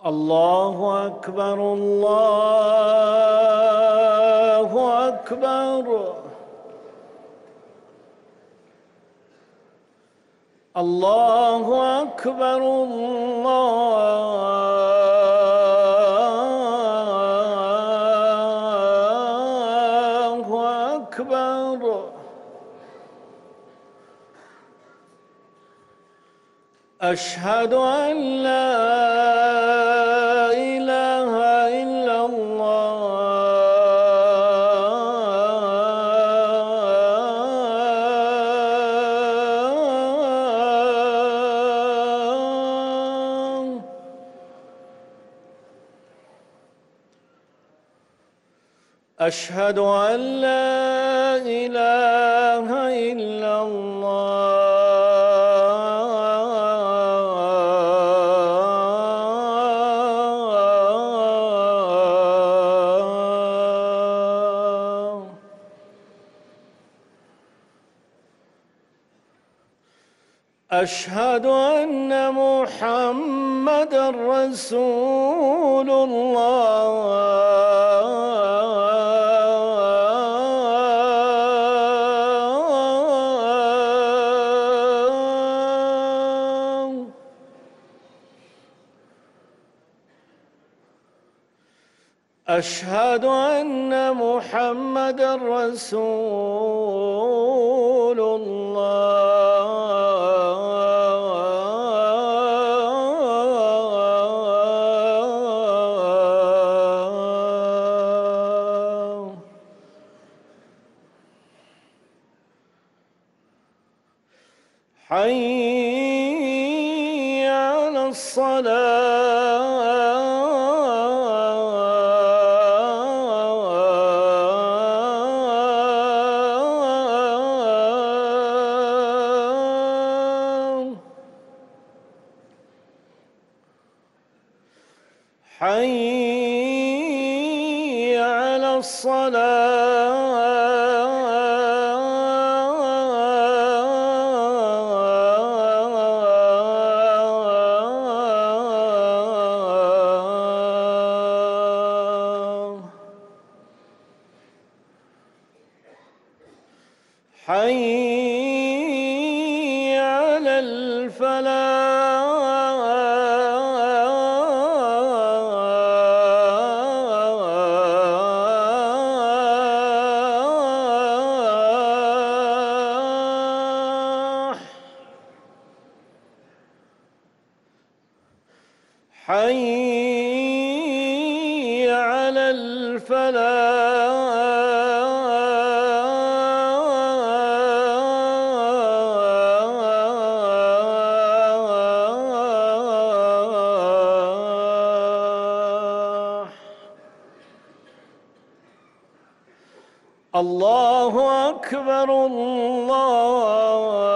الله أكبر الله أكبر. الله أكبر الله أكبر. أشهد أن لا إله إلا الله. أشهد أن لا إله إلا الله. أشهد أن محمدًا رسول الله. أشهد أن محمدًا رسول الله. حي على الصلاة. حي على الصلاة. حي على الفلاح. حي على الفلاح. الله أكبر الله